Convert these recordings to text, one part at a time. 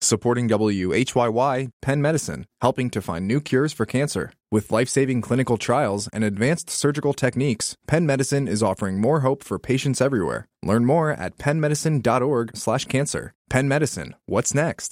Supporting WHYY, Penn Medicine, helping to find new cures for cancer. With life-saving clinical trials and advanced surgical techniques, Penn Medicine is offering more hope for patients everywhere. Learn more at pennmedicine.org/cancer. Penn Medicine, what's next?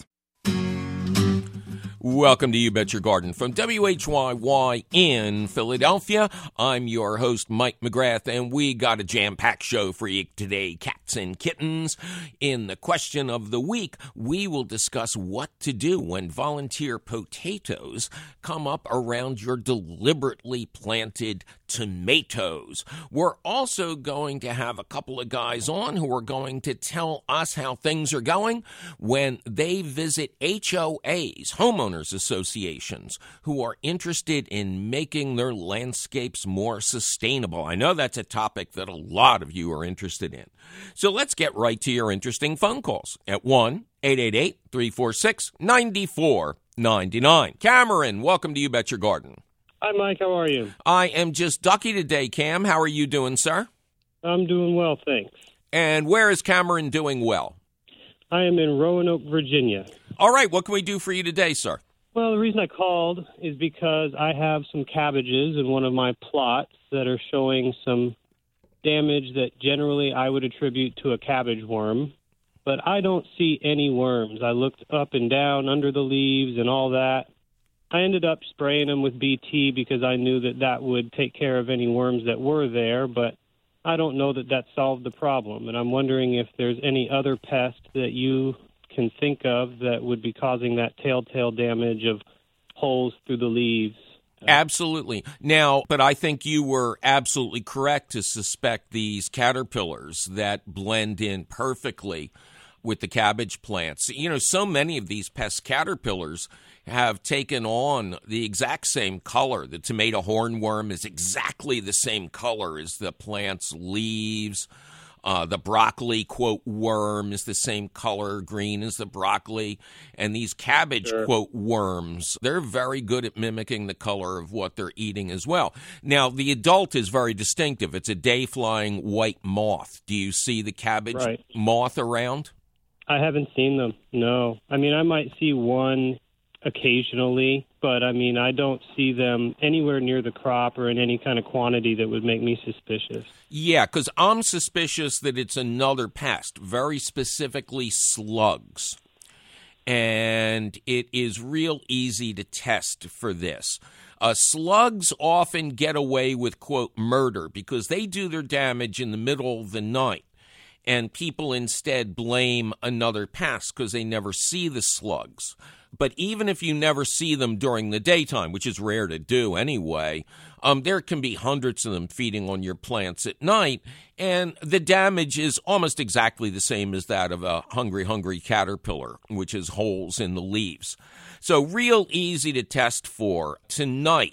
Welcome to You Bet Your Garden from WHYY in Philadelphia. I'm your host, Mike McGrath, and we got a jam-packed show for you today, cats and kittens. In the question of the week, we will discuss what to do when volunteer potatoes come up around your deliberately planted tomatoes. We're also going to have a couple of guys on who are going to tell us how things are going when they visit HOAs, homeowners associations, who are interested in making their landscapes more sustainable. I know that's a topic that a lot of you are interested in. So let's get right to your interesting phone calls at 1-888-346-9499. Cameron, welcome to You Bet Your Garden. Hi, Mike. How are you? I am just ducky today, Cam. How are you doing, sir? I'm doing well, thanks. And where is Cameron doing well? I am in Roanoke, Virginia. All right. What can we do for you today, sir? Well, the reason I called is because I have some cabbages in one of my plots that are showing some damage that generally I would attribute to a cabbage worm. But I don't see any worms. I looked up and down under the leaves and all that. I ended up spraying them with BT because I knew that that would take care of any worms that were there, but I don't know that that solved the problem. And I'm wondering if there's any other pest that you can think of that would be causing that telltale damage of holes through the leaves. Absolutely. Now, but I think you were absolutely correct to suspect these caterpillars that blend in perfectly with the cabbage plants. You know, so many of these pest caterpillars have taken on the exact same color. The tomato hornworm is exactly the same color as the plant's leaves. The broccoli, quote, worm is the same color, green as the broccoli. And these cabbage, quote, worms, they're very good at mimicking the color of what they're eating as well. Now, the adult is very distinctive. It's a day-flying white moth. Do you see the cabbage moth around? I haven't seen them, no. I mean, I might see one occasionally, but I mean, I don't see them anywhere near the crop or in any kind of quantity that would make me suspicious. Yeah, because I'm suspicious that it's another pest, very specifically slugs. And it is real easy to test for this. Slugs often get away with, quote, murder because they do their damage in the middle of the night. And people instead blame another pest because they never see the slugs. But even if you never see them during the daytime, which is rare to do anyway, there can be hundreds of them feeding on your plants at night, and the damage is almost exactly the same as that of a hungry caterpillar, which is holes in the leaves. So real easy to test for tonight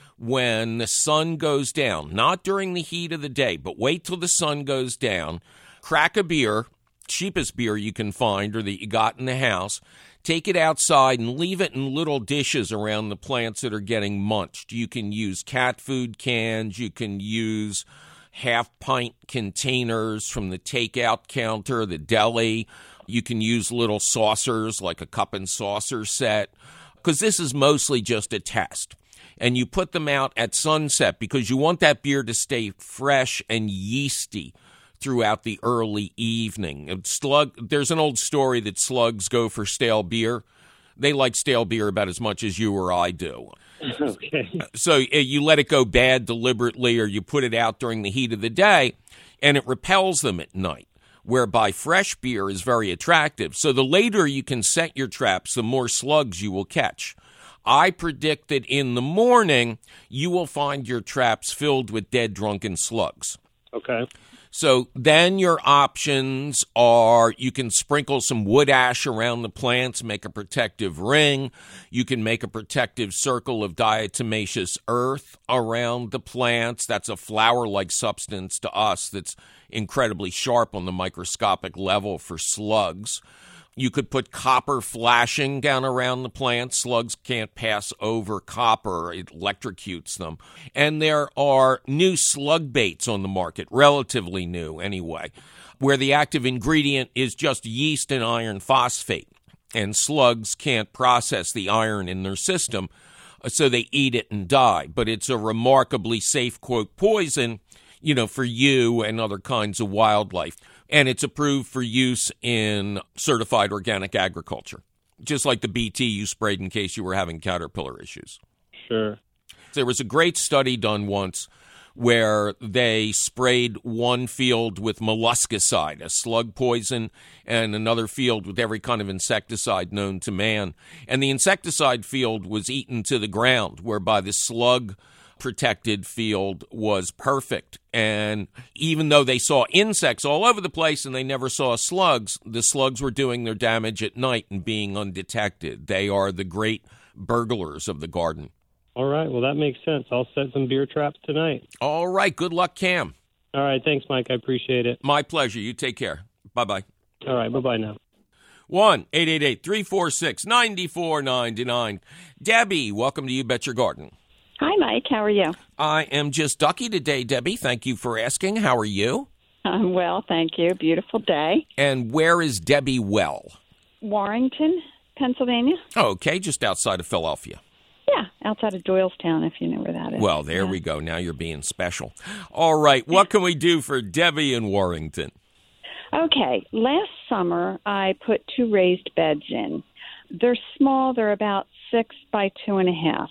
when the sun goes down, not during the heat of the day, but wait till the sun goes down. Crack a beer, cheapest beer you can find or that you got in the house, take it outside and leave it in little dishes around the plants that are getting munched. You can use cat food cans. You can use half-pint containers from the takeout counter, the deli. You can use little saucers like a cup and saucer set because this is mostly just a test. And you put them out at sunset because you want that beer to stay fresh and yeasty throughout the early evening. There's an old story that slugs go for stale beer. They like stale beer about as much as you or I do. Okay. So you let it go bad deliberately or you put it out during the heat of the day, and it repels them at night, whereby fresh beer is very attractive. So the later you can set your traps, the more slugs you will catch. I predict that in the morning, you will find your traps filled with dead, drunken slugs. Okay. So then your options are you can sprinkle some wood ash around the plants, make a protective ring. You can make a protective circle of diatomaceous earth around the plants. That's a flour-like substance to us that's incredibly sharp on the microscopic level for slugs. You could put copper flashing down around the plant. Slugs can't pass over copper. It electrocutes them. And there are new slug baits on the market, relatively new anyway, where the active ingredient is just yeast and iron phosphate. and slugs can't process the iron in their system, so they eat it and die. But it's a remarkably safe, quote, poison, for you and other kinds of wildlife. And it's approved for use in certified organic agriculture, just like the BT you sprayed in case you were having caterpillar issues. Sure. There was a great study done once where they sprayed one field with molluscicide, a slug poison, and another field with every kind of insecticide known to man. And the insecticide field was eaten to the ground, whereby the slug-protected field was perfect. And even though they saw insects all over the place and they never saw slugs, the slugs were doing their damage at night and being undetected. They are the great burglars of the garden. All right. Well, that makes sense. I'll set some deer traps tonight. All right. Good luck, Cam. All right. Thanks, Mike. I appreciate it. My pleasure. You take care. Bye-bye. All right. Bye-bye now. 1-888-346-9499. Debbie, welcome to You Bet Your Garden. Hi, Mike. How are you? I am just ducky today, Debbie. Thank you for asking. How are you? I'm well, thank you. Beautiful day. And where is Debbie well? Warrington, Pennsylvania. Okay, just outside of Philadelphia. Yeah, outside of Doylestown, if you know where that is. Well, there we go. Now you're being special. All right, what can we do for Debbie in Warrington? Okay, last summer I put 2 raised beds in. They're small. They're about 6 by 2.5.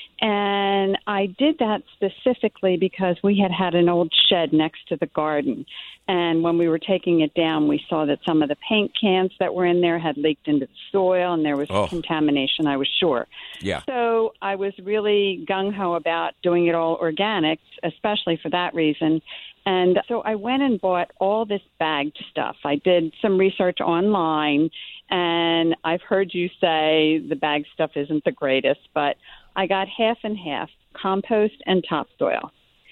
And I did that specifically because we had an old shed next to the garden. And when we were taking it down, we saw that some of the paint cans that were in there had leaked into the soil, and there was contamination, I was sure. Yeah. So I was really gung-ho about doing it all organic, especially for that reason. And so I went and bought all this bagged stuff. I did some research online, and I've heard you say the bagged stuff isn't the greatest, but I got half and half, compost and topsoil.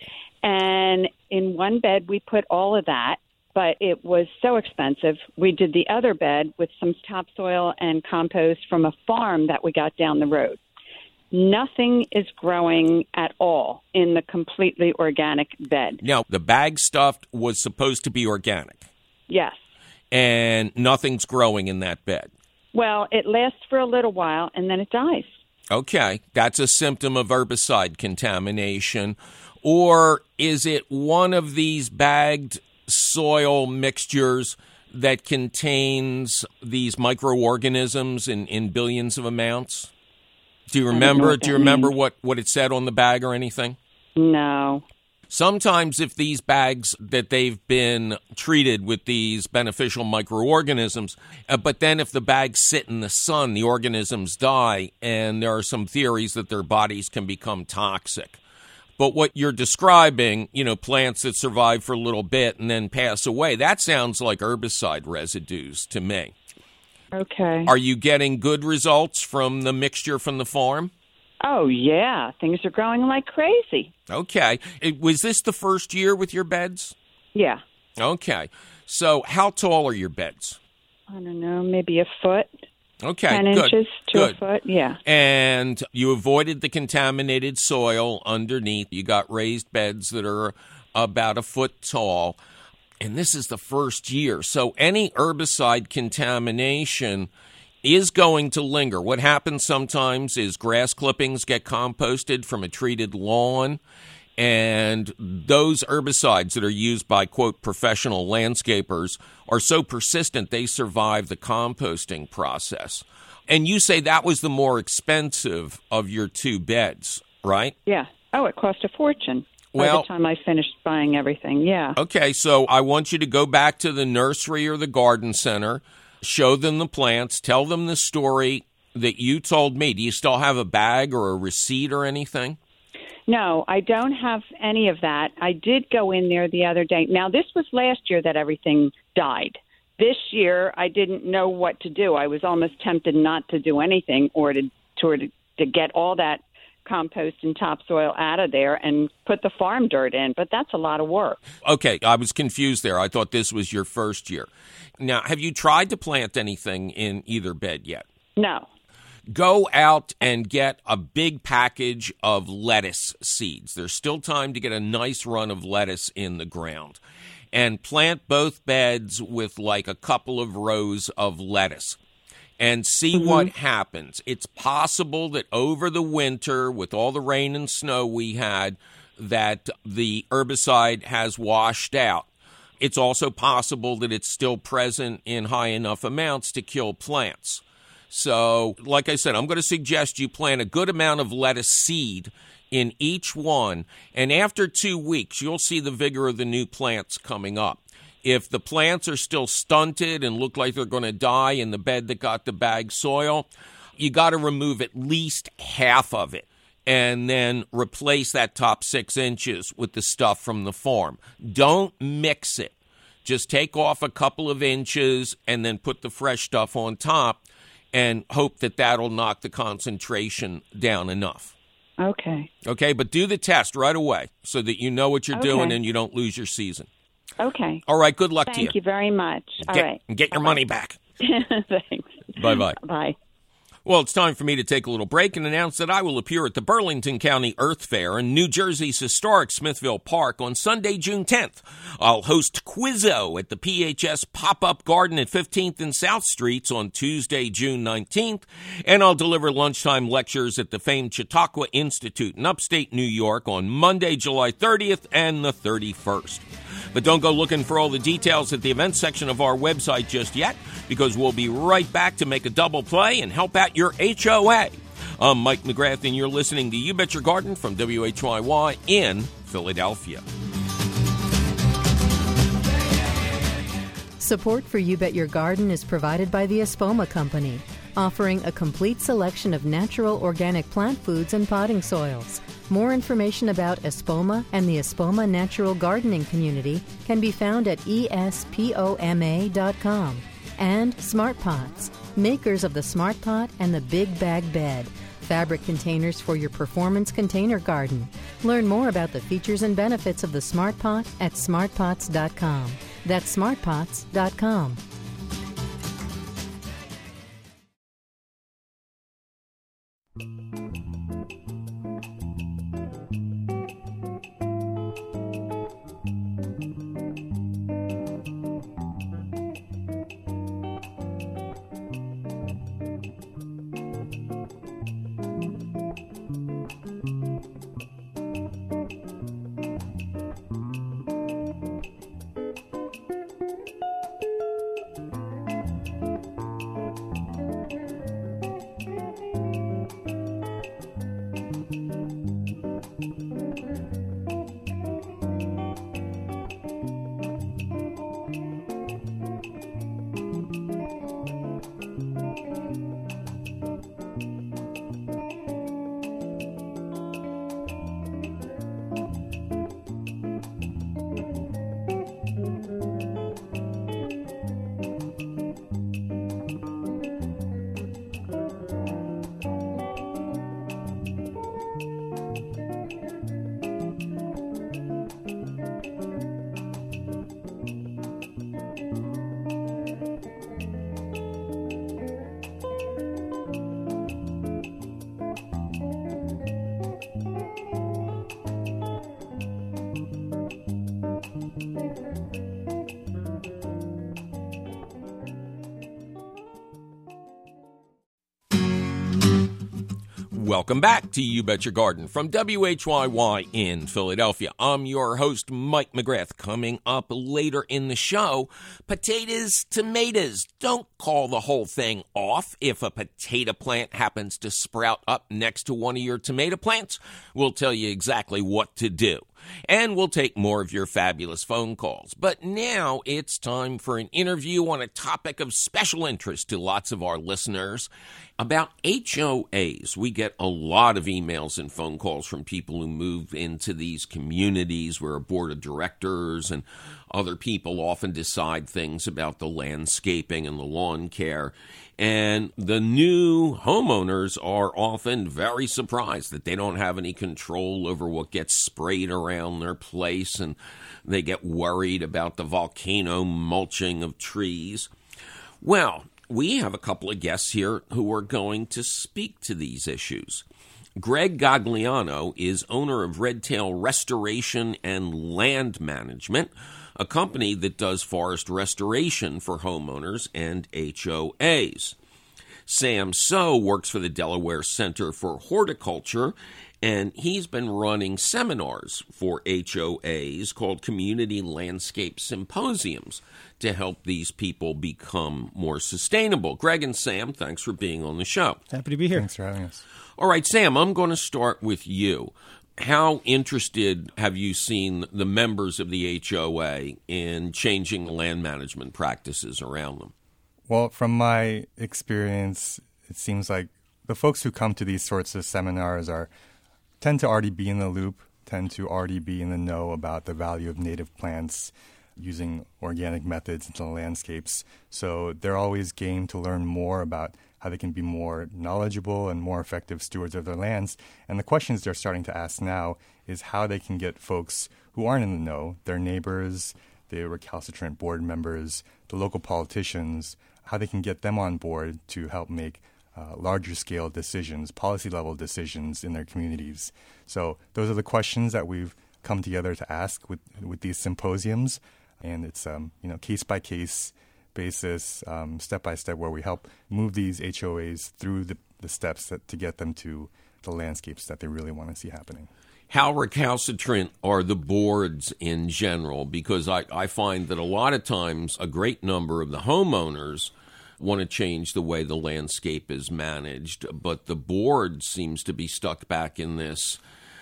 And in one bed, we put all of that, but it was so expensive. We did the other bed with some topsoil and compost from a farm that we got down the road. Nothing is growing at all in the completely organic bed. Now, the bag stuff was supposed to be organic. Yes. And nothing's growing in that bed. Well, it lasts for a little while, and then it dies. Okay, that's a symptom of herbicide contamination. Or is it one of these bagged soil mixtures that contains these microorganisms in billions of amounts? Do you remember? Do you remember what it said on the bag or anything? No. Sometimes if these bags that they've been treated with these beneficial microorganisms, but then if the bags sit in the sun, the organisms die, and there are some theories that their bodies can become toxic. But what you're describing, plants that survive for a little bit and then pass away, that sounds like herbicide residues to me. Okay. Are you getting good results from the mixture from the farm? Oh, yeah. Things are growing like crazy. Okay. Was this the first year with your beds? Yeah. Okay. So how tall are your beds? I don't know, maybe a foot. Okay, 10 good. inches to Good. a foot, yeah. And you avoided the contaminated soil underneath. You got raised beds that are about a foot tall. And this is the first year. So any herbicide contamination is going to linger. What happens sometimes is grass clippings get composted from a treated lawn, and those herbicides that are used by, quote, professional landscapers are so persistent they survive the composting process. And you say that was the more expensive of your 2 beds, right? Yeah. Oh, it cost a fortune. By Well, the time I finished buying everything, yeah. Okay, so I want you to go back to the nursery or the garden center, show them the plants, tell them the story that you told me. Do you still have a bag or a receipt or anything? No, I don't have any of that. I did go in there the other day. Now, this was last year that everything died. This year, I didn't know what to do. I was almost tempted not to do anything or to get all that compost and topsoil out of there and put the farm dirt in, but that's a lot of work. Okay, I was confused there. I thought this was your first year. Now, have you tried to plant anything in either bed yet? No. Go out and get a big package of lettuce seeds. There's still time to get a nice run of lettuce in the ground. And plant both beds with like a couple of rows of lettuce. and see what happens. It's possible that over the winter, with all the rain and snow we had, that the herbicide has washed out. It's also possible that it's still present in high enough amounts to kill plants. So, like I said, I'm going to suggest you plant a good amount of lettuce seed in each one, and after 2 weeks, you'll see the vigor of the new plants coming up. If the plants are still stunted and look like they're going to die in the bed that got the bag soil, you got to remove at least half of it and then replace that top 6 inches with the stuff from the farm. Don't mix it. Just take off a couple of inches and then put the fresh stuff on top and hope that that'll knock the concentration down enough. Okay. Okay, but do the test right away so that you know what you're doing and you don't lose your season. Okay. All right, good luck to you. Thank you very much. All right. Get your money back. Thanks. Bye-bye. Bye. Well, it's time for me to take a little break and announce that I will appear at the Burlington County Earth Fair in New Jersey's historic Smithville Park on Sunday, June 10th. I'll host Quizzo at the PHS Pop-Up Garden at 15th and South Streets on Tuesday, June 19th, and I'll deliver lunchtime lectures at the famed Chautauqua Institute in upstate New York on Monday, July 30th and the 31st. But don't go looking for all the details at the events section of our website just yet, because we'll be right back to make a double play and help out your HOA. I'm Mike McGrath, and you're listening to You Bet Your Garden from WHYY in Philadelphia. Support for You Bet Your Garden is provided by the Espoma Company, offering a complete selection of natural organic plant foods and potting soils. More information about Espoma and the Espoma Natural Gardening Community can be found at espoma.com. And Smart Pots, makers of the Smart Pot and the Big Bag Bed, fabric containers for your performance container garden. Learn more about the features and benefits of the Smart Pot at smartpots.com. That's smartpots.com. Welcome back to You Bet Your Garden from WHYY in Philadelphia. I'm your host, Mike McGrath. Coming up later in the show, potatoes, tomatoes. Don't call the whole thing off if a potato plant happens to sprout up next to one of your tomato plants. We'll tell you exactly what to do. And we'll take more of your fabulous phone calls. But now it's time for an interview on a topic of special interest to lots of our listeners about HOAs. We get a lot of emails and phone calls from people who move into these communities where a board of directors and other people often decide things about the landscaping and the lawn care. And the new homeowners are often very surprised that they don't have any control over what gets sprayed around their place, and they get worried about the volcano mulching of trees. Well, we have a couple of guests here who are going to speak to these issues. Greg Gagliano is owner of Redtail Restoration and Land Management, a company that does forest restoration for homeowners and HOAs. Sam So works for the Delaware Center for Horticulture, and he's been running seminars for HOAs called Community Landscape Symposiums to help these people become more sustainable. Greg and Sam, thanks for being on the show. Happy to be here. Thanks for having us. All right, Sam, I'm going to start with you. How interested have you seen the members of the HOA in changing land management practices around them? Well, from my experience, it seems like the folks who come to these sorts of seminars tend to already be in the loop, tend to already be in the know about the value of native plants using organic methods into the landscapes. So they're always game to learn more about how they can be more knowledgeable and more effective stewards of their lands. And the questions they're starting to ask now is how they can get folks who aren't in the know, their neighbors, the recalcitrant board members, the local politicians, how they can get them on board to help make larger scale decisions, policy level decisions in their communities. So those are the questions that we've come together to ask with these symposiums. And it's case by case basis, step by step, where we help move these HOAs through the steps to get them to the landscapes that they really want to see happening. How recalcitrant are the boards in general? Because I find that a lot of times a great number of the homeowners want to change the way the landscape is managed, but the board seems to be stuck back in this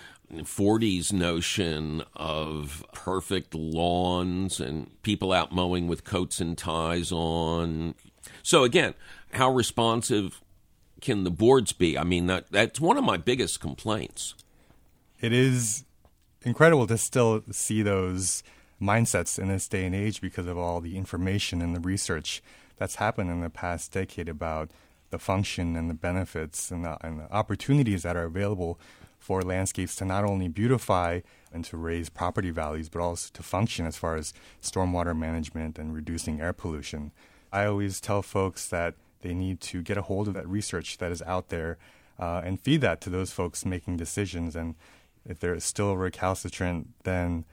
40s notion of perfect lawns and people out mowing with coats and ties on. So again, how responsive can the boards be? I mean, that's one of my biggest complaints. It is incredible to still see those mindsets in this day and age because of all the information and the research that's happened in the past decade about the function and the benefits and the opportunities that are available for landscapes to not only beautify and to raise property values, but also to function as far as stormwater management and reducing air pollution. I always tell folks that they need to get a hold of that research that is out there and feed that to those folks making decisions. And if they're still recalcitrant, then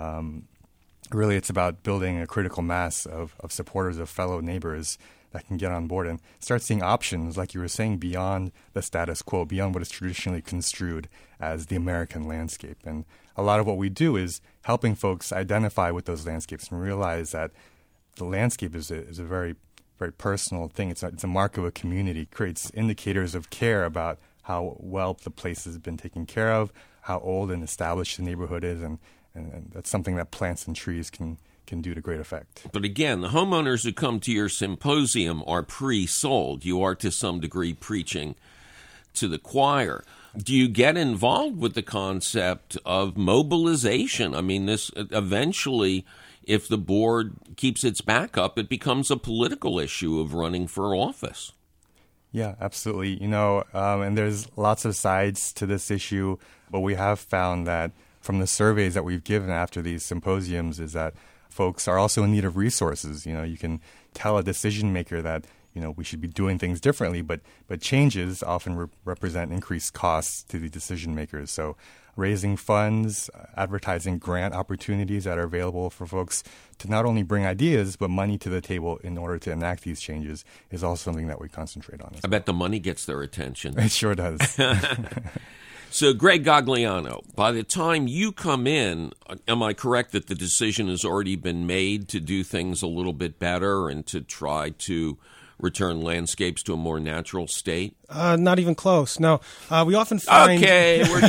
really it's about building a critical mass of supporters, of fellow neighbors that can get on board and start seeing options, like you were saying, beyond the status quo, beyond what is traditionally construed as the American landscape. And a lot of what we do is helping folks identify with those landscapes and realize that the landscape is a very, very personal thing. It's a mark of a community. It creates indicators of care about how well the place has been taken care of, how old and established the neighborhood is, and that's something that plants and trees can do to great effect. But again, the homeowners who come to your symposium are pre-sold. You are to some degree preaching to the choir. Do you get involved with the concept of mobilization? I mean, this eventually, if the board keeps its back up, it becomes a political issue of running for office. Yeah, absolutely. And there's lots of sides to this issue, but we have found that from the surveys that we've given after these symposiums is that folks are also in need of resources. You can tell a decision maker that, we should be doing things differently, but changes often represent increased costs to the decision makers. So raising funds, advertising grant opportunities that are available for folks to not only bring ideas, but money to the table in order to enact these changes is also something that we concentrate on. I bet the money gets their attention. It sure does. So, Greg Gagliano, by the time you come in, am I correct that the decision has already been made to do things a little bit better and to try to return landscapes to a more natural state? Not even close. No. We often find... Okay, we're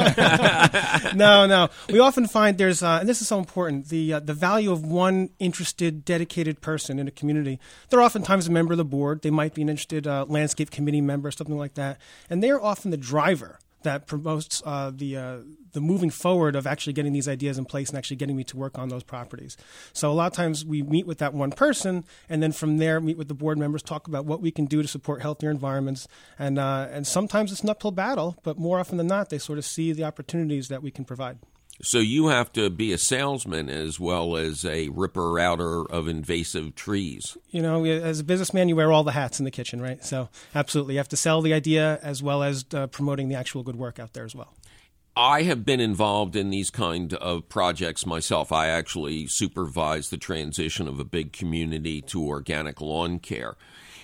done. No. We often find there's, and this is so important, the value of one interested, dedicated person in a community. They're oftentimes a member of the board. They might be an interested landscape committee member, something like that. And they're often the driver that promotes the moving forward of actually getting these ideas in place and actually getting me to work on those properties. So a lot of times we meet with that one person, and then from there meet with the board members, talk about what we can do to support healthier environments. And sometimes it's an uphill battle, but more often than not, they sort of see the opportunities that we can provide. So you have to be a salesman as well as a ripper-outer of invasive trees. As a businessman, you wear all the hats in the kitchen, right? So absolutely. You have to sell the idea as well as promoting the actual good work out there as well. I have been involved in these kind of projects myself. I actually supervise the transition of a big community to organic lawn care.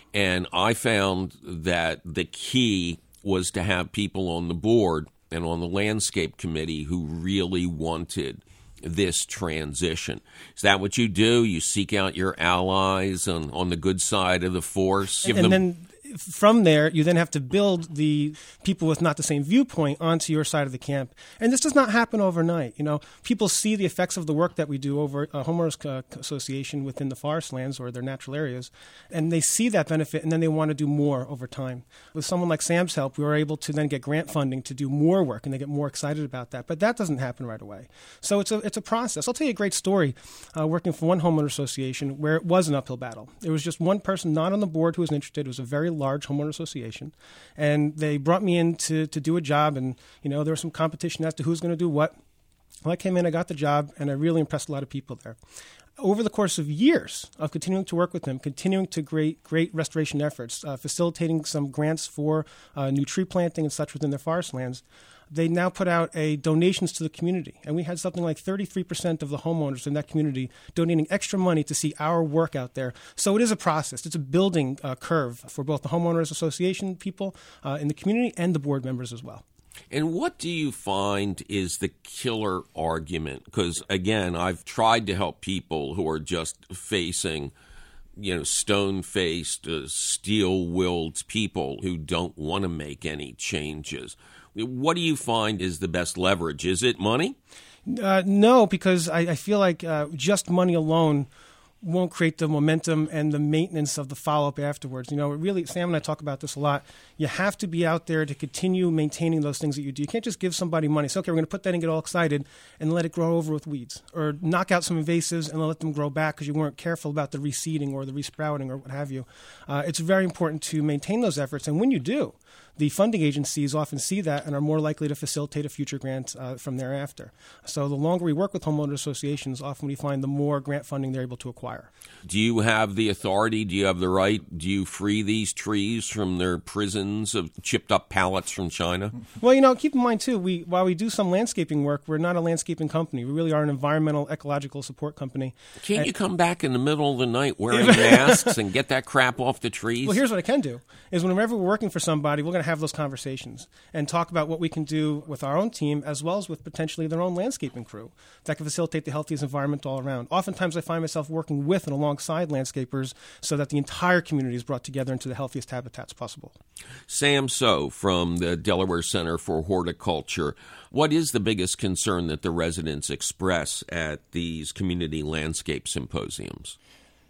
And I found that the key was to have people on the board and on the landscape committee who really wanted this transition. Is that what you do? You seek out your allies on the good side of the force? Then from there, you then have to build the people with not the same viewpoint onto your side of the camp. And this does not happen overnight. People see the effects of the work that we do over a homeowners association within the forest lands or their natural areas, and they see that benefit, and then they want to do more over time. With someone like Sam's help, we were able to then get grant funding to do more work, and they get more excited about that. But that doesn't happen right away. So it's a process. I'll tell you a great story working for one homeowner association where it was an uphill battle. There was just one person not on the board who was interested. It was a very large homeowner association, and they brought me in to do a job, and there was some competition as to who's going to do what. Well, I came in, I got the job, and I really impressed a lot of people there. Over the course of years of continuing to work with them, continuing to great restoration efforts, facilitating some grants for new tree planting and such within their forest lands, they now put out donations to the community. And we had something like 33% of the homeowners in that community donating extra money to see our work out there. So it is a process. It's a building curve for both the homeowners association people in the community and the board members as well. And what do you find is the killer argument? Because, again, I've tried to help people who are just facing stone-faced, steel-willed people who don't want to make any changes. What do you find is the best leverage? Is it money? No, because I feel like just money alone won't create the momentum and the maintenance of the follow-up afterwards. Really, Sam and I talk about this a lot. You have to be out there to continue maintaining those things that you do. You can't just give somebody money. Say, okay, we're going to put that and get all excited and let it grow over with weeds, or knock out some invasives and let them grow back because you weren't careful about the reseeding or the resprouting or what have you. It's very important to maintain those efforts, and when you do, the funding agencies often see that and are more likely to facilitate a future grant from thereafter. So the longer we work with homeowner associations, often we find the more grant funding they're able to acquire. Do you have the authority? Do you have the right? Do you free these trees from their prisons of chipped up pallets from China? Well, keep in mind, too, while we do some landscaping work, we're not a landscaping company. We really are an environmental, ecological support company. Can't you come back in the middle of the night wearing masks and get that crap off the trees? Well, here's what I can do, is whenever we're working for somebody, we're going to have those conversations and talk about what we can do with our own team as well as with potentially their own landscaping crew that can facilitate the healthiest environment all around. Oftentimes I find myself working with and alongside landscapers so that the entire community is brought together into the healthiest habitats possible. Sam So from the Delaware Center for Horticulture. What is the biggest concern that the residents express at these community landscape symposiums?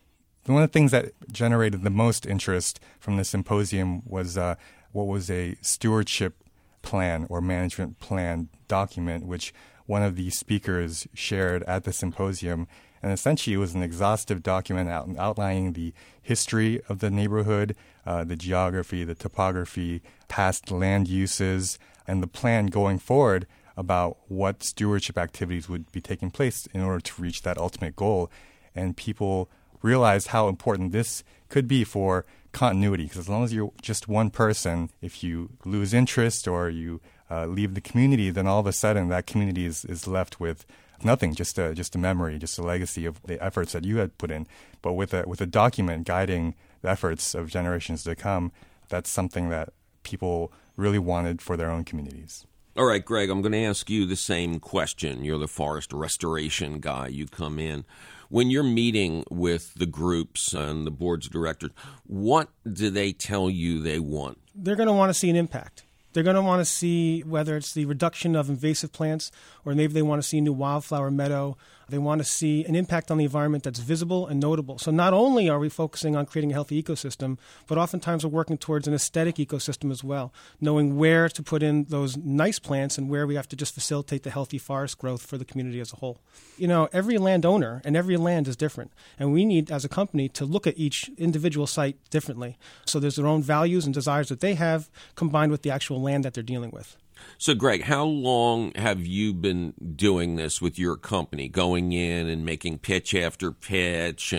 One of the things that generated the most interest from the symposium was what was a stewardship plan or management plan document, which one of the speakers shared at the symposium. And essentially, it was an exhaustive document outlining the history of the neighborhood, the geography, the topography, past land uses, and the plan going forward about what stewardship activities would be taking place in order to reach that ultimate goal. And people realized how important this could be for continuity, because as long as you're just one person, if you lose interest or you leave the community, then all of a sudden that community is left with nothing, just a memory, just a legacy of the efforts that you had put in. But with a document guiding the efforts of generations to come, that's something that people really wanted for their own communities. All right, Greg, I'm going to ask you the same question. You're the forest restoration guy. You come in. When you're meeting with the groups and the boards of directors, what do they tell you they want? They're going to want to see an impact. They're going to want to see whether it's the reduction of invasive plants or maybe they want to see a new wildflower meadow. They want to see an impact on the environment that's visible and notable. So not only are we focusing on creating a healthy ecosystem, but oftentimes we're working towards an aesthetic ecosystem as well, knowing where to put in those nice plants and where we have to just facilitate the healthy forest growth for the community as a whole. Every landowner and every land is different, and we need, as a company, to look at each individual site differently. So there's their own values and desires that they have combined with the actual land that they're dealing with. So, Greg, how long have you been doing this with your company, going in and making pitch after pitch and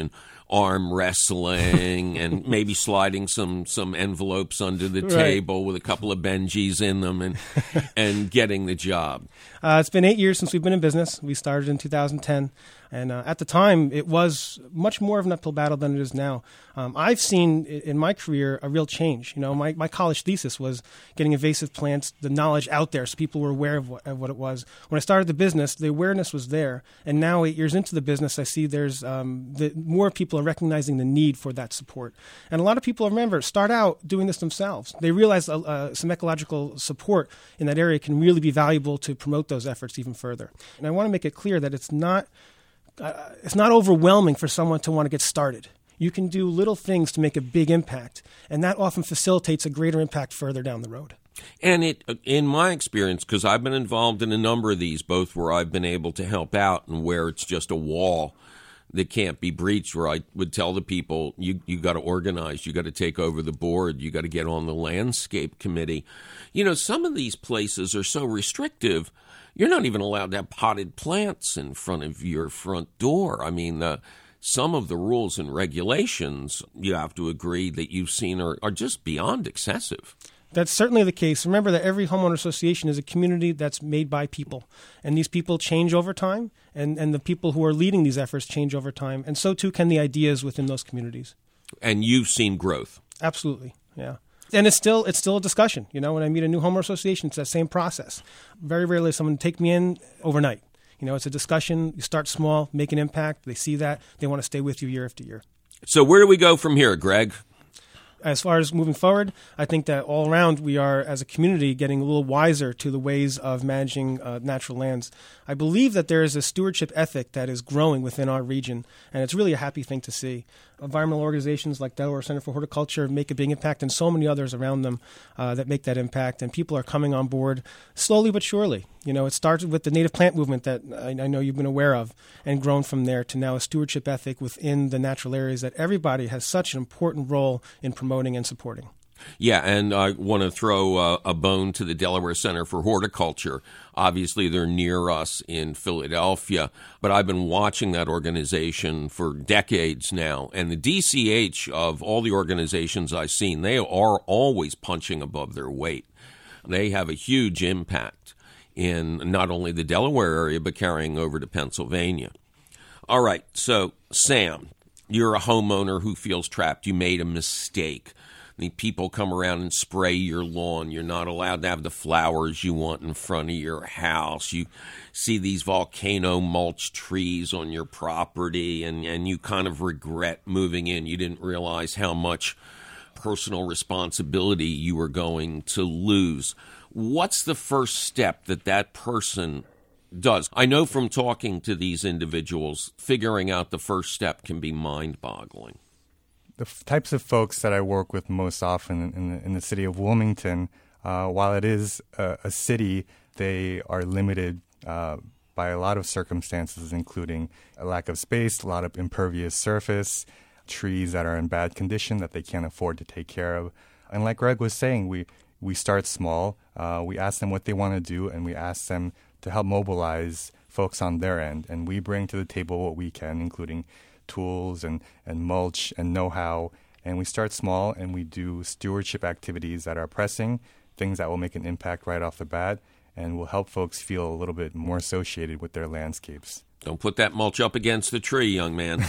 arm wrestling and maybe sliding some envelopes under the table with a couple of Benjis in them and getting the job. It's been 8 years since we've been in business. We started in 2010. And at the time, it was much more of an uphill battle than it is now. I've seen in my career a real change. My college thesis was getting invasive plants, the knowledge out there so people were aware of what it was. When I started the business, the awareness was there. And now 8 years into the business, I see there's more people are recognizing the need for that support. And a lot of people, remember, start out doing this themselves. They realize some ecological support in that area can really be valuable to promote those efforts even further. And I want to make it clear that it's not overwhelming for someone to want to get started. You can do little things to make a big impact, and that often facilitates a greater impact further down the road. And in my experience, because I've been involved in a number of these, both where I've been able to help out and where it's just a wall that can't be breached, where I would tell the people, you got to organize, you got to take over the board, you got to get on the landscape committee. Some of these places are so restrictive, you're not even allowed to have potted plants in front of your front door. I mean, some of the rules and regulations you have to agree that you've seen are just beyond excessive. That's certainly the case. Remember that every homeowner association is a community that's made by people. And these people change over time, and the people who are leading these efforts change over time. And so too can the ideas within those communities. And you've seen growth. Absolutely, yeah. And it's still a discussion. When I meet a new homeowner association, it's that same process. Very rarely someone take me in overnight. It's a discussion. You start small, make an impact. They see that. They want to stay with you year after year. So where do we go from here, Greg? As far as moving forward, I think that all around we are, as a community, getting a little wiser to the ways of managing natural lands. I believe that there is a stewardship ethic that is growing within our region, and it's really a happy thing to see. Environmental organizations like Delaware Center for Horticulture make a big impact, and so many others around them that make that impact, and people are coming on board slowly but surely. It started with the native plant movement that I know you've been aware of, and grown from there to now a stewardship ethic within the natural areas that everybody has such an important role in promoting and supporting. Yeah, and I want to throw a bone to the Delaware Center for Horticulture. Obviously, they're near us in Philadelphia, but I've been watching that organization for decades now. And the DCH of all the organizations I've seen, they are always punching above their weight. They have a huge impact in not only the Delaware area, but carrying over to Pennsylvania. All right, so Sam, you're a homeowner who feels trapped. You made a mistake. The people come around and spray your lawn. You're not allowed to have the flowers you want in front of your house. You see these volcano mulch trees on your property, and you kind of regret moving in. You didn't realize how much personal responsibility you were going to lose. What's the first step that person does? I know from talking to these individuals, figuring out the first step can be mind-boggling. The types of folks that I work with most often in the city of Wilmington, while it is a city, they are limited by a lot of circumstances, including a lack of space, a lot of impervious surface, trees that are in bad condition that they can't afford to take care of. And like Greg was saying, we start small. We ask them what they want to do, and we ask them to help mobilize folks on their end. And we bring to the table what we can, including tools and mulch and know-how. And we start small, and we do stewardship activities that are pressing, things that will make an impact right off the bat, and will help folks feel a little bit more associated with their landscapes. Don't put that mulch up against the tree, young man.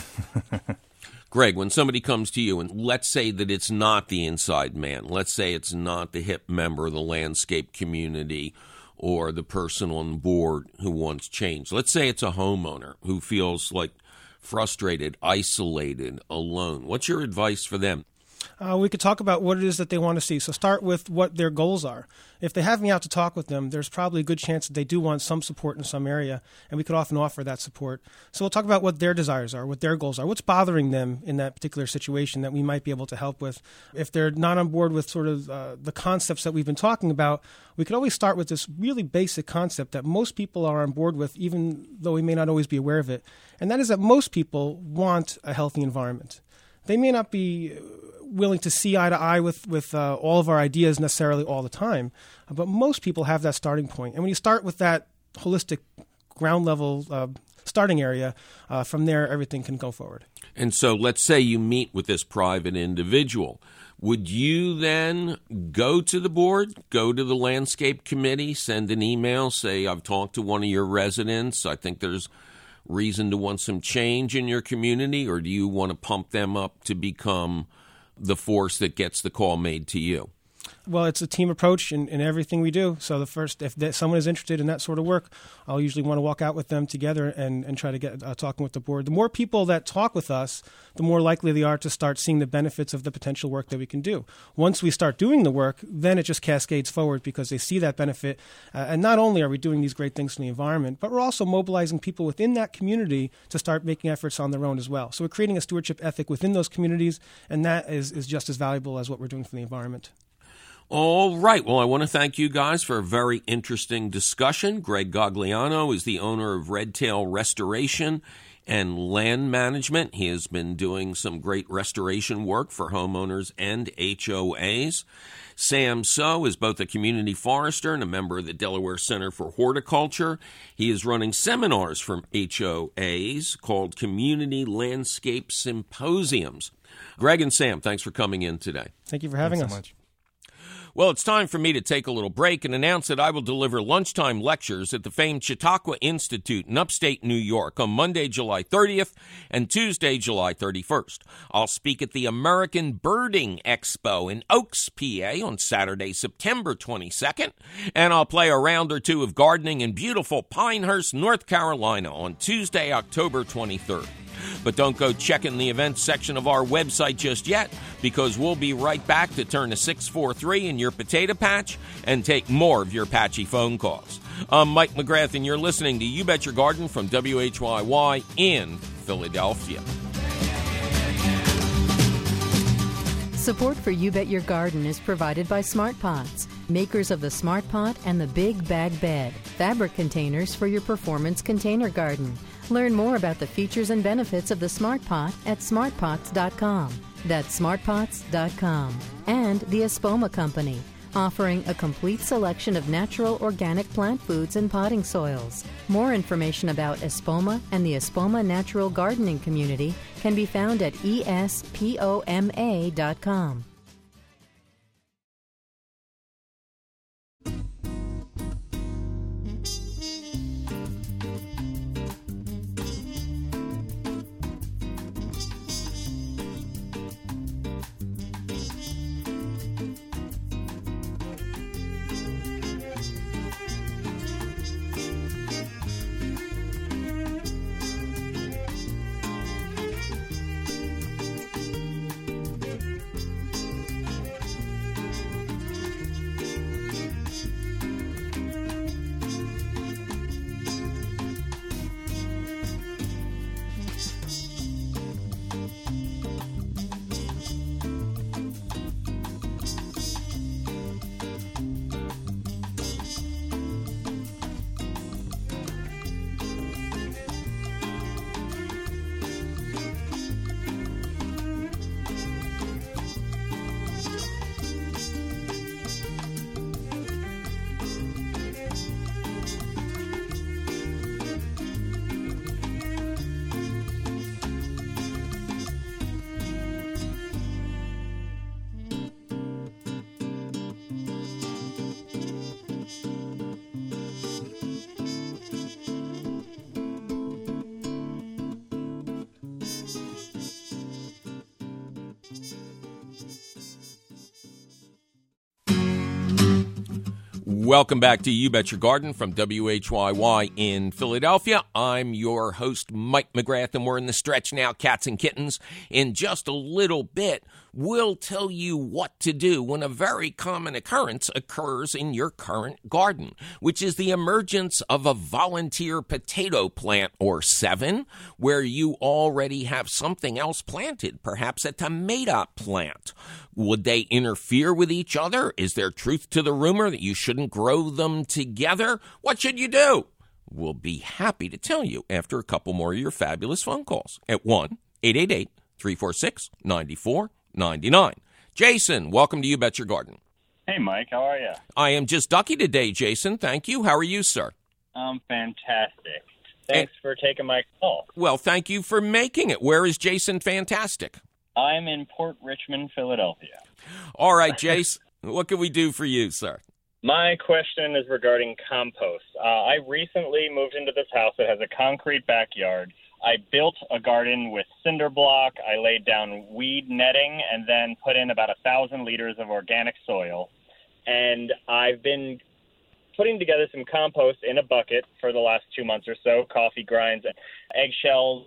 Greg, when somebody comes to you, and let's say that it's not the inside man, let's say it's not the hip member of the landscape community or the person on board who wants change. Let's say it's a homeowner who feels like frustrated, isolated, alone. What's your advice for them? We could talk about what it is that they want to see. So start with what their goals are. If they have me out to talk with them, there's probably a good chance that they do want some support in some area, and we could often offer that support. So we'll talk about what their desires are, what their goals are, what's bothering them in that particular situation that we might be able to help with. If they're not on board with sort of the concepts that we've been talking about, we could always start with this really basic concept that most people are on board with, even though we may not always be aware of it, and that is that most people want a healthy environment. They may not be willing to see eye to eye with all of our ideas necessarily all the time, but most people have that starting point. And when you start with that holistic ground level starting area, from there everything can go forward. And so let's say you meet with this private individual. Would you then go to the board, go to the landscape committee, send an email, say, I've talked to one of your residents, I think there's reason to want some change in your community, or do you want to pump them up to become the force that gets the call made to you? Well, it's a team approach in everything we do. So if someone is interested in that sort of work, I'll usually want to walk out with them together and try to get talking with the board. The more people that talk with us, the more likely they are to start seeing the benefits of the potential work that we can do. Once we start doing the work, then it just cascades forward because they see that benefit. And not only are we doing these great things for the environment, but we're also mobilizing people within that community to start making efforts on their own as well. So we're creating a stewardship ethic within those communities, and that is just as valuable as what we're doing for the environment. All right. Well, I want to thank you guys for a very interesting discussion. Greg Gagliano is the owner of Redtail Restoration and Land Management. He has been doing some great restoration work for homeowners and HOAs. Sam So is both a community forester and a member of the Delaware Center for Horticulture. He is running seminars from HOAs called Community Landscape Symposiums. Greg and Sam, thanks for coming in today. Thank you for having us. Thanks so much. Well, it's time for me to take a little break and announce that I will deliver lunchtime lectures at the famed Chautauqua Institute in upstate New York on Monday, July 30th and Tuesday, July 31st. I'll speak at the American Birding Expo in Oaks, PA on Saturday, September 22nd, and I'll play a round or two of gardening in beautiful Pinehurst, North Carolina on Tuesday, October 23rd. But don't go checking the events section of our website just yet, because we'll be right back to turn to 643 in your potato patch and take more of your patchy phone calls. I'm Mike McGrath, and you're listening to You Bet Your Garden from WHYY in Philadelphia. Support for You Bet Your Garden is provided by Smart Pots, makers of the Smart Pot and the Big Bag Bed, fabric containers for your performance container garden. Learn more about the features and benefits of the Smart Pot at smartpots.com. That's smartpots.com. And the Espoma Company, offering a complete selection of natural organic plant foods and potting soils. More information about Espoma and the Espoma Natural Gardening Community can be found at espoma.com. Welcome back to You Bet Your Garden from WHYY in Philadelphia. I'm your host, Mike McGrath, and we're in the stretch now, cats and kittens. In just a little bit, we'll tell you what to do when a very common occurrence occurs in your current garden, which is the emergence of a volunteer potato plant or 7, where you already have something else planted, perhaps a tomato plant. Would they interfere with each other? Is there truth to the rumor that you shouldn't grow them together? What should you do? We'll be happy to tell you after a couple more of your fabulous phone calls at 1-888-346-9499. Jason, welcome to You Bet Your Garden. Hey, Mike. How are you? I am just ducky today, Jason. Thank you. How are you, sir? I'm fantastic. Thanks for taking my call. Well, thank you for making it. Where is Jason Fantastic? I'm in Port Richmond, Philadelphia. All right, Jace, what can we do for you, sir? My question is regarding compost. I recently moved into this house that has a concrete backyard. I built a garden with cinder block. I laid down weed netting and then put in about 1,000 liters of organic soil. And I've been putting together some compost in a bucket for the last 2 months or so, coffee grinds, eggshells,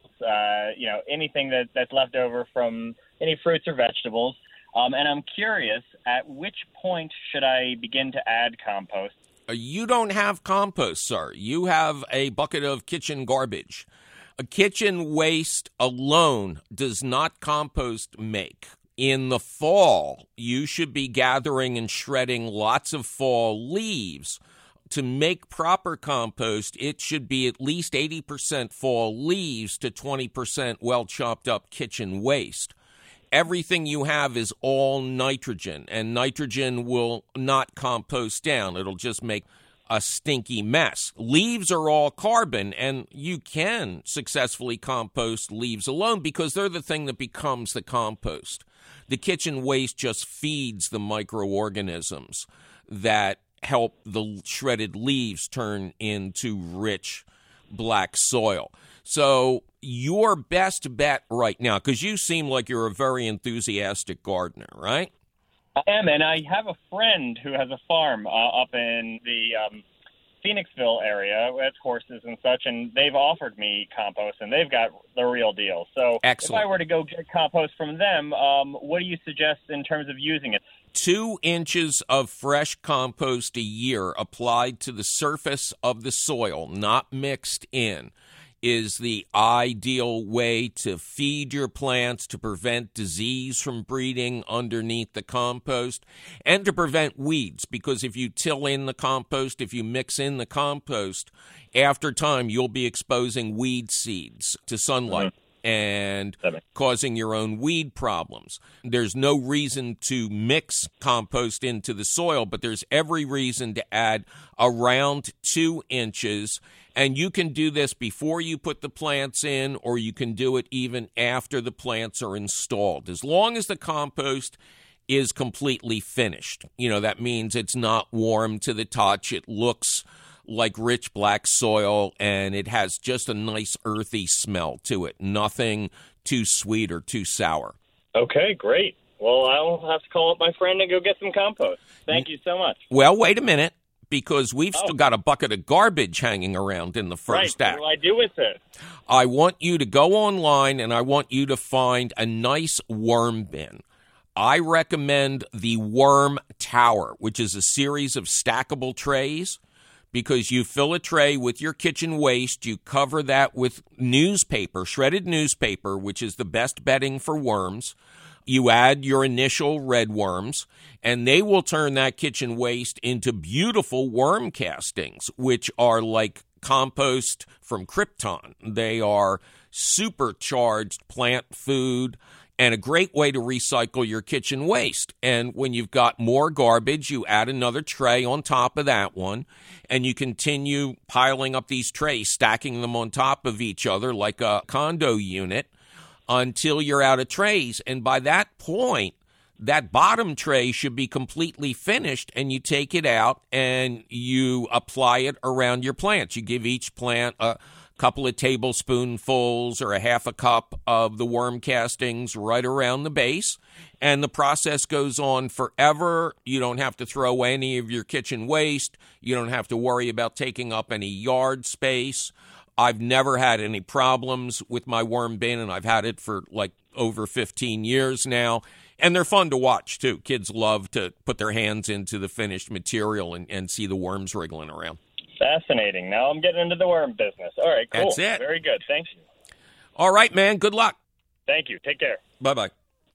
anything that's left over from any fruits or vegetables. And I'm curious, at which point should I begin to add compost? You don't have compost, sir. You have a bucket of kitchen garbage. A kitchen waste alone does not compost make. In the fall, you should be gathering and shredding lots of fall leaves. To make proper compost, it should be at least 80% fall leaves to 20% well-chopped up kitchen waste. Everything you have is all nitrogen, and nitrogen will not compost down. It'll just make a stinky mess. Leaves are all carbon, and you can successfully compost leaves alone because they're the thing that becomes the compost. The kitchen waste just feeds the microorganisms that help the shredded leaves turn into rich black soil. So your best bet right now, because you seem like you're a very enthusiastic gardener, right? I am, and I have a friend who has a farm up in the Phoenixville area with horses and such, and they've offered me compost, and they've got the real deal. So excellent. If I were to go get compost from them, what do you suggest in terms of using it? 2 inches of fresh compost a year applied to the surface of the soil, not mixed in, is the ideal way to feed your plants, to prevent disease from breeding underneath the compost, and to prevent weeds. Because if you till in the compost, if you mix in the compost, after time you'll be exposing weed seeds to sunlight and causing your own weed problems. There's no reason to mix compost into the soil, but there's every reason to add around 2 inches. And you can do this before you put the plants in, or you can do it even after the plants are installed. As long as the compost is completely finished. That means it's not warm to the touch. It looks like rich black soil, and it has just a nice earthy smell to it. Nothing too sweet or too sour. Okay, great. Well, I'll have to call up my friend and go get some compost. Thank you so much. Well, wait a minute, because we've still got a bucket of garbage hanging around in the first act. What do I do with it? I want you to go online, and I want you to find a nice worm bin. I recommend the Worm Tower, which is a series of stackable trays. Because you fill a tray with your kitchen waste, you cover that with newspaper, shredded newspaper, which is the best bedding for worms. You add your initial red worms, and they will turn that kitchen waste into beautiful worm castings, which are like compost from Krypton. They are supercharged plant food and a great way to recycle your kitchen waste. And when you've got more garbage, you add another tray on top of that one, and you continue piling up these trays, stacking them on top of each other like a condo unit until you're out of trays. And by that point, that bottom tray should be completely finished, and you take it out and you apply it around your plants. You give each plant a couple of tablespoonfuls or a half a cup of the worm castings right around the base, and the process goes on forever. You don't have to throw any of your kitchen waste. You don't have to worry about taking up any yard space. I've never had any problems with my worm bin, and I've had it for like over 15 years now. And they're fun to watch, too. Kids love to put their hands into the finished material and see the worms wriggling around. Fascinating. Now I'm getting into the worm business. All right, cool. That's it. Very good. Thank you. All right, man. Good luck. Thank you. Take care. Bye-bye.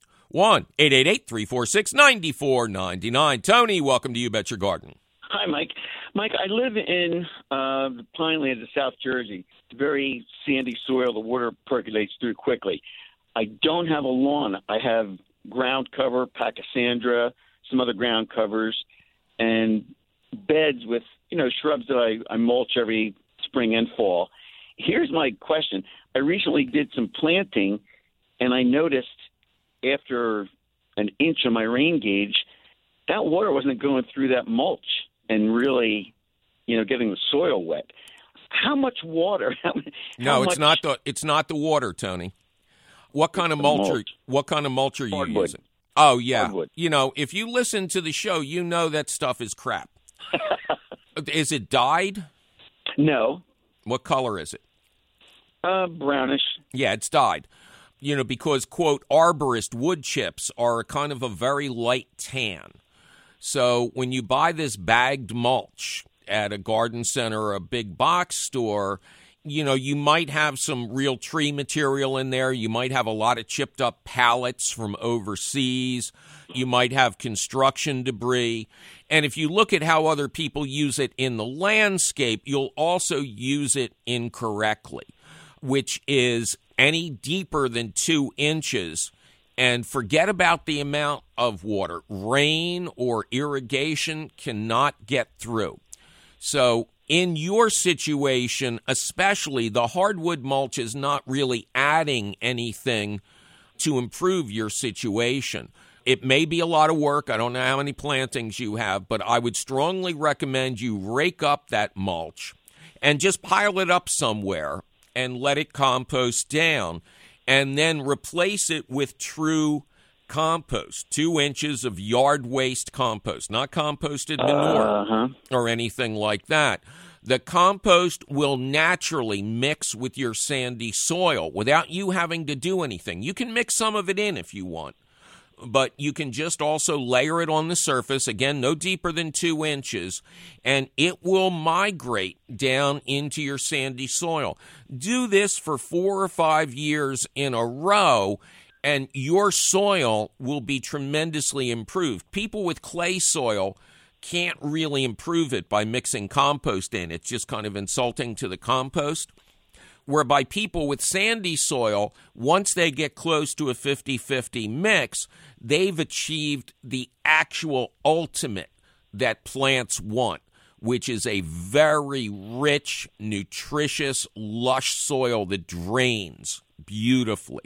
1-888-346-9499. Tony, welcome to You Bet Your Garden. Hi, Mike. Mike, I live in the Pinelands of South Jersey. It's very sandy soil. The water percolates through quickly. I don't have a lawn. I have ground cover, pachysandra, some other ground covers, and beds with, shrubs that I mulch every spring and fall. here's my question. I recently did some planting, and I noticed after an inch of my rain gauge, that water wasn't going through that mulch and really, getting the soil wet. How much water? It's not the water, Tony. What kind of mulch are you using? Oh yeah. Hardwood. If you listen to the show, that stuff is crap. Is it dyed? No. What color is it? Brownish. Yeah, it's dyed. Because, quote, arborist wood chips are kind of a very light tan. So when you buy this bagged mulch at a garden center or a big box store, you might have some real tree material in there. You might have a lot of chipped up pallets from overseas. You might have construction debris. And if you look at how other people use it in the landscape, you'll also use it incorrectly, which is any deeper than 2 inches. And forget about the amount of water. Rain or irrigation cannot get through. So in your situation, especially, the hardwood mulch is not really adding anything to improve your situation. It may be a lot of work. I don't know how many plantings you have, but I would strongly recommend you rake up that mulch and just pile it up somewhere and let it compost down, and then replace it with true compost, 2 inches of yard waste compost, not composted manure or anything like that. The compost will naturally mix with your sandy soil without you having to do anything. You can mix some of it in if you want, but you can just also layer it on the surface, again, no deeper than 2 inches, and it will migrate down into your sandy soil. Do this for 4 or 5 years in a row, and your soil will be tremendously improved. People with clay soil can't really improve it by mixing compost in. It's just kind of insulting to the compost. Whereby people with sandy soil, once they get close to a 50-50 mix, they've achieved the actual ultimate that plants want, which is a very rich, nutritious, lush soil that drains beautifully.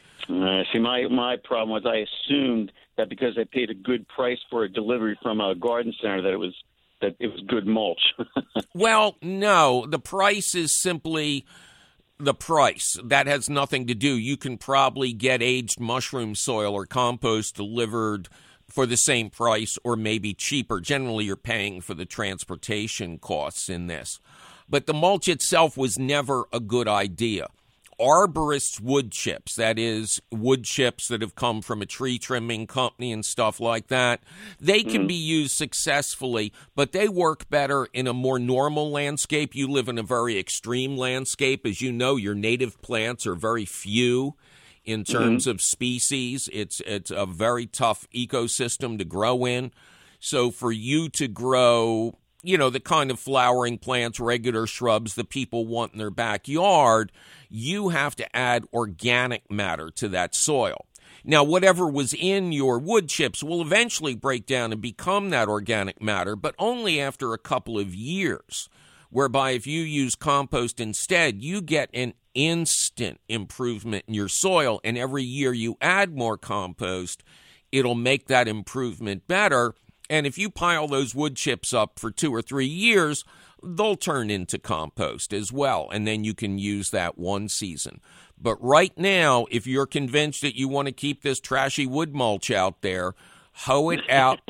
See, my problem was I assumed that because I paid a good price for a delivery from a garden center that it was good mulch. Well, no, the price is simply the price. That has nothing to do. You can probably get aged mushroom soil or compost delivered for the same price or maybe cheaper. Generally, you're paying for the transportation costs in this. But the mulch itself was never a good idea. Arborists wood chips, that is, wood chips that have come from a tree trimming company and stuff like that, they can be used successfully, but they work better in a more normal landscape. You live in a very extreme landscape. As you know, your native plants are very few in terms of species. It's a very tough ecosystem to grow in. So for you to grow, the kind of flowering plants, regular shrubs that people want in their backyard, you have to add organic matter to that soil. Now, whatever was in your wood chips will eventually break down and become that organic matter, but only after a couple of years, whereby if you use compost instead, you get an instant improvement in your soil, and every year you add more compost, it'll make that improvement better. And if you pile those wood chips up for 2 or 3 years, they'll turn into compost as well, and then you can use that one season. But right now, if you're convinced that you want to keep this trashy wood mulch out there, hoe it out.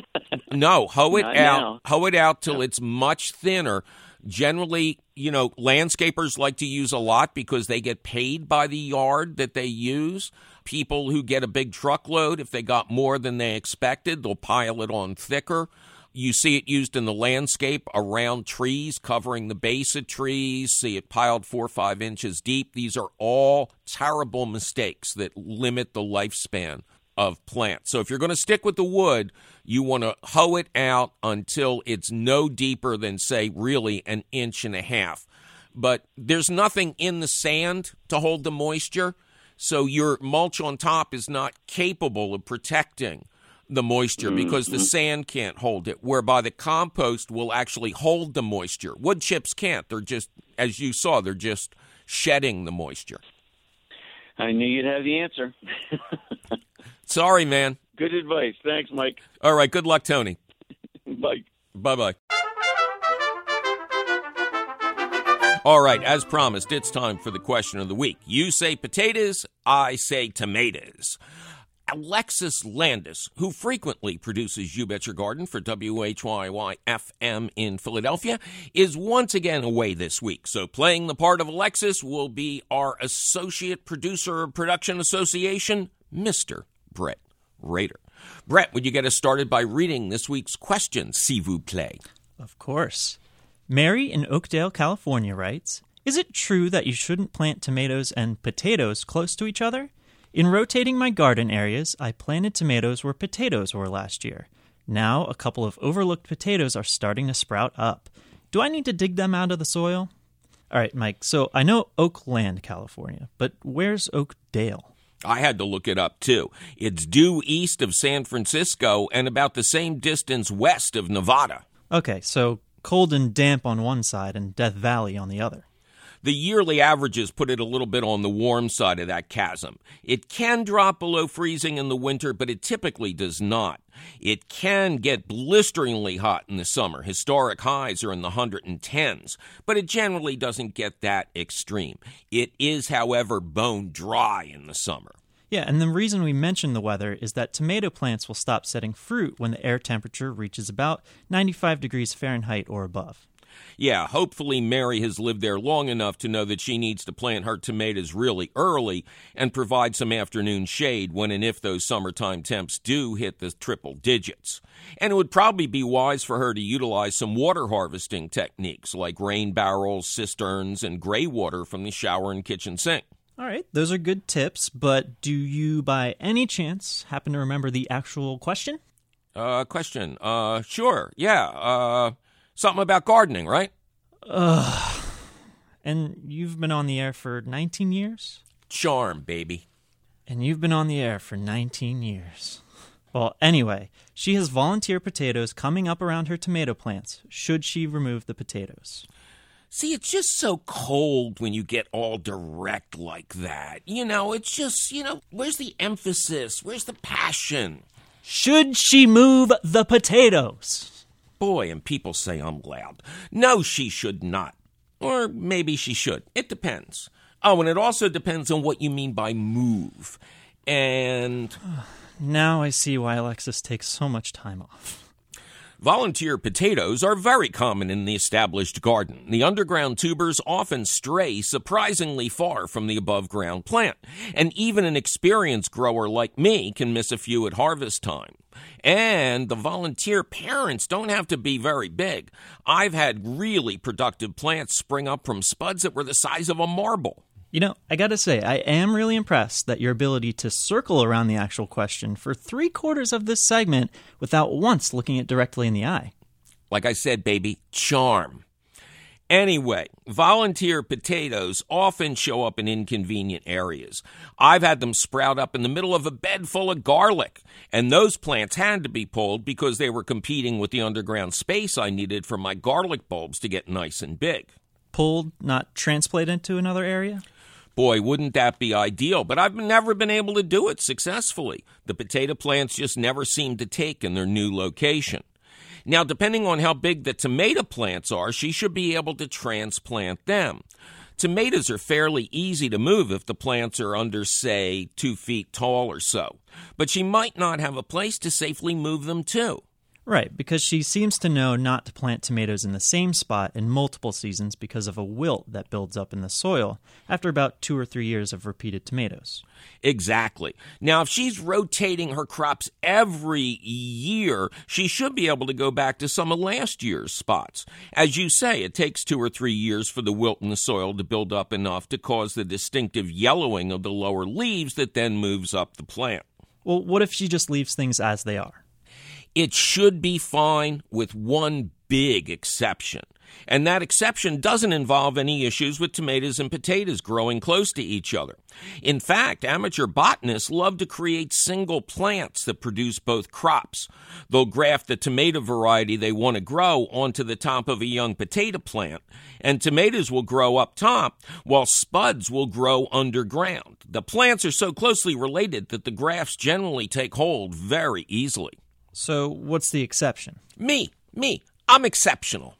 Hoe it out till it's much thinner. Generally, landscapers like to use a lot because they get paid by the yard that they use. People who get a big truckload, if they got more than they expected, they'll pile it on thicker. You see it used in the landscape around trees, covering the base of trees, see it piled 4 or 5 inches deep. These are all terrible mistakes that limit the lifespan of plants. So if you're going to stick with the wood, you want to hoe it out until it's no deeper than, say, really 1.5 inches. But there's nothing in the sand to hold the moisture, so your mulch on top is not capable of protecting the moisture because the sand can't hold it, whereby the compost will actually hold the moisture. Wood chips can't. They're just, as you saw, they're just shedding the moisture. I knew you'd have the answer. Sorry, man. Good advice. Thanks, Mike. All right, good luck, Tony. Bye. Bye-bye. All right, as promised, it's time for the question of the week. You say potatoes, I say tomatoes. Alexis Landis, who frequently produces You Bet Your Garden for WHYY-FM in Philadelphia, is once again away this week. So playing the part of Alexis will be our Associate Producer of Production Association, Mr. Brett Rader. Brett, would you get us started by reading this week's question, s'il vous plaît? Of course. Mary in Oakdale, California writes, is it true that you shouldn't plant tomatoes and potatoes close to each other? In rotating my garden areas, I planted tomatoes where potatoes were last year. Now, a couple of overlooked potatoes are starting to sprout up. Do I need to dig them out of the soil? All right, Mike, so I know Oakland, California, but where's Oakdale? I had to look it up, too. It's due east of San Francisco and about the same distance west of Nevada. Okay, so cold and damp on one side and Death Valley on the other. The yearly averages put it a little bit on the warm side of that chasm. It can drop below freezing in the winter, but it typically does not. It can get blisteringly hot in the summer. Historic highs are in the 110s, but it generally doesn't get that extreme. It is, however, bone dry in the summer. Yeah, and the reason we mention the weather is that tomato plants will stop setting fruit when the air temperature reaches about 95 degrees Fahrenheit or above. Yeah, hopefully Mary has lived there long enough to know that she needs to plant her tomatoes really early and provide some afternoon shade when and if those summertime temps do hit the triple digits. And it would probably be wise for her to utilize some water harvesting techniques like rain barrels, cisterns, and gray water from the shower and kitchen sink. All right, those are good tips, but do you by any chance happen to remember the actual question? Sure, yeah, something about gardening, right? And you've been on the air for 19 years? Charm, baby. And you've been on the air for 19 years. Well, anyway, she has volunteer potatoes coming up around her tomato plants. Should she remove the potatoes? See, it's just so cold when you get all direct like that. You know, it's just, where's the emphasis? Where's the passion? Should she move the potatoes? Boy, and people say I'm loud. No, she should not. Or maybe she should. It depends. Oh, and it also depends on what you mean by move. And now I see why Alexis takes so much time off. Volunteer potatoes are very common in the established garden. The underground tubers often stray surprisingly far from the above-ground plant, and even an experienced grower like me can miss a few at harvest time. And the volunteer parents don't have to be very big. I've had really productive plants spring up from spuds that were the size of a marble. You know, I gotta say, I am really impressed that your ability to circle around the actual question for 3/4 of this segment without once looking it directly in the eye. Like I said, baby, charm. Anyway, volunteer potatoes often show up in inconvenient areas. I've had them sprout up in the middle of a bed full of garlic, and those plants had to be pulled because they were competing with the underground space I needed for my garlic bulbs to get nice and big. Pulled, not transplanted into another area? Boy, wouldn't that be ideal, but I've never been able to do it successfully. The potato plants just never seem to take in their new location. Now, depending on how big the tomato plants are, she should be able to transplant them. Tomatoes are fairly easy to move if the plants are under, say, 2 feet tall or so, but she might not have a place to safely move them to. Right, because she seems to know not to plant tomatoes in the same spot in multiple seasons because of a wilt that builds up in the soil after about 2 or 3 years of repeated tomatoes. Exactly. Now, if she's rotating her crops every year, she should be able to go back to some of last year's spots. As you say, it takes 2 or 3 years for the wilt in the soil to build up enough to cause the distinctive yellowing of the lower leaves that then moves up the plant. Well, what if she just leaves things as they are? It should be fine with one big exception. And that exception doesn't involve any issues with tomatoes and potatoes growing close to each other. In fact, amateur botanists love to create single plants that produce both crops. They'll graft the tomato variety they want to grow onto the top of a young potato plant, and tomatoes will grow up top while spuds will grow underground. The plants are so closely related that the grafts generally take hold very easily. So what's the exception? Me. I'm exceptional.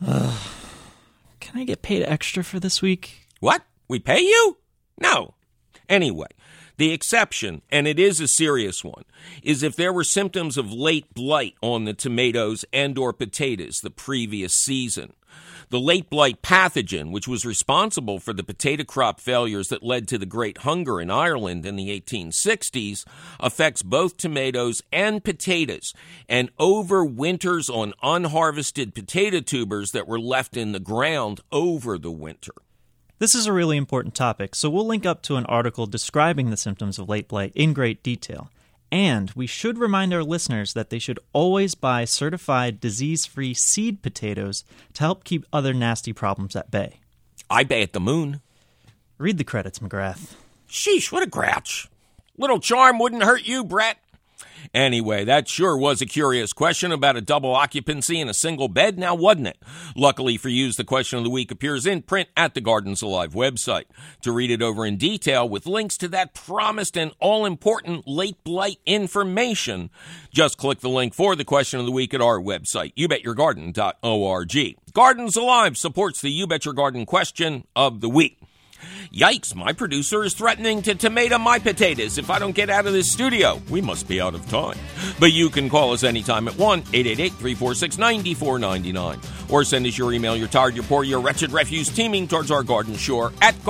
Can I get paid extra for this week? What? We pay you? No. Anyway, the exception, and it is a serious one, is if there were symptoms of late blight on the tomatoes and or potatoes the previous season. The late blight pathogen, which was responsible for the potato crop failures that led to the Great Hunger in Ireland in the 1860s, affects both tomatoes and potatoes and overwinters on unharvested potato tubers that were left in the ground over the winter. This is a really important topic, so we'll link up to an article describing the symptoms of late blight in great detail. And we should remind our listeners that they should always buy certified disease-free seed potatoes to help keep other nasty problems at bay. I bay at the moon. Read the credits, McGrath. Sheesh, what a grouch. Little charm wouldn't hurt you, Brett. Anyway, that sure was a curious question about a double occupancy in a single bed, now wasn't it? Luckily for you, the question of the week appears in print at the Gardens Alive website. To read it over in detail with links to that promised and all-important late blight information, just click the link for the question of the week at our website, youbetyourgarden.org. Gardens Alive supports the You Bet Your Garden question of the week. Yikes, my producer is threatening to tomato my potatoes if I don't get out of this studio. We must be out of time. But you can call us anytime at 1-888-346-9499. Or send us your email, you're tired, you're poor, your wretched refuse teeming towards our garden shore at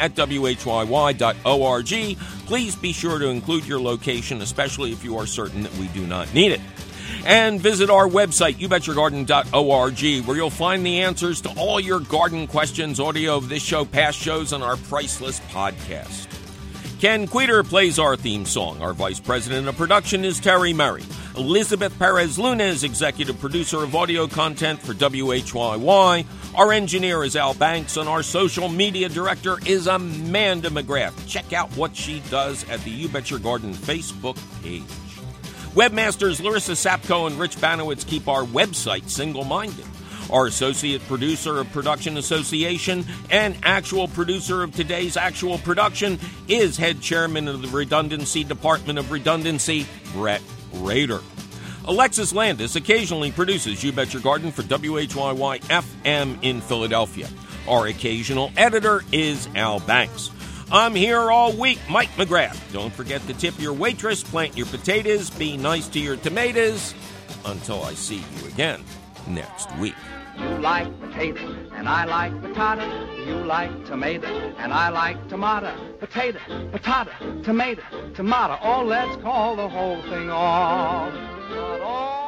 garden@whyy.org. Please be sure to include your location, especially if you are certain that we do not need it. And visit our website, youbetyourgarden.org, where you'll find the answers to all your garden questions, audio of this show, past shows, and our priceless podcast. Ken Queter plays our theme song. Our vice president of production is Terry Murray. Elizabeth Perez Luna is executive producer of audio content for WHYY. Our engineer is Al Banks, and our social media director is Amanda McGrath. Check out what she does at the You Bet Your Garden Facebook page. Webmasters Larissa Sapko and Rich Banowitz keep our website single-minded. Our associate producer of Production Association and actual producer of today's actual production is head chairman of the Redundancy Department of Redundancy, Brett Rader. Alexis Landis occasionally produces You Bet Your Garden for WHYY FM in Philadelphia. Our occasional editor is Al Banks. I'm here all week, Mike McGrath. Don't forget to tip your waitress, plant your potatoes, be nice to your tomatoes. Until I see you again next week. You like potato, and I like potato. You like tomato, and I like tomato. Potato, potato, tomato, tomato. Oh, let's call the whole thing off. But oh.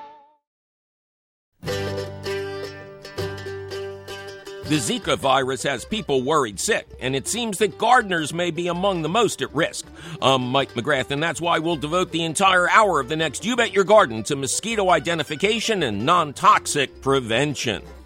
The Zika virus has people worried sick, and it seems that gardeners may be among the most at risk. I'm Mike McGrath, and that's why we'll devote the entire hour of the next You Bet Your Garden to mosquito identification and non-toxic prevention.